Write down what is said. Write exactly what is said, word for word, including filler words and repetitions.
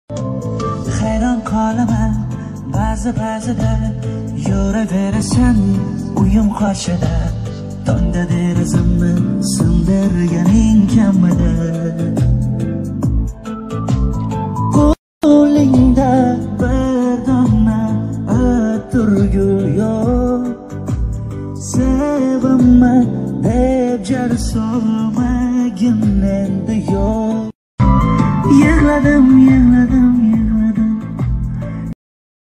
hayron qolaman ba'zi ba'zida yuraverasan uyim qoshida tongda derazamni sindirganing kamida qo'lingda bir dona atirgul yo'q sevaman deb jar solmagin endi yo'q yig'ladim yig'ladim